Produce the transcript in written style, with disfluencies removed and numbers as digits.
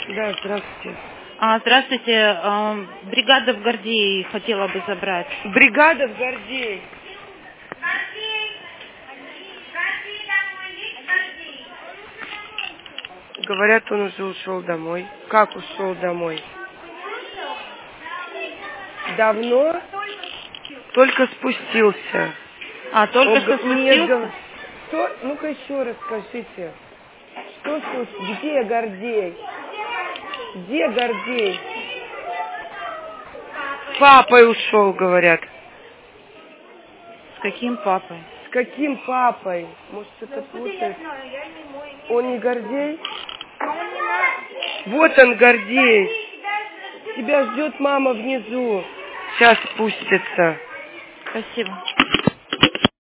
Да, здравствуйте. Здравствуйте. Бригада в Гордее хотела бы забрать. Бригада в Гордее. Говорят, он уже ушел домой. Как ушел домой? Давно? Только спустился. Только что спустился? Что? Ну-ка еще раз скажите. Где Гордей? Где Гордей? Папой ушел, говорят. С каким папой? С каким папой? Может, что-то путает? Он не Гордей? Вот он, Гордей. Тебя ждет мама внизу. Сейчас спустится. Спасибо.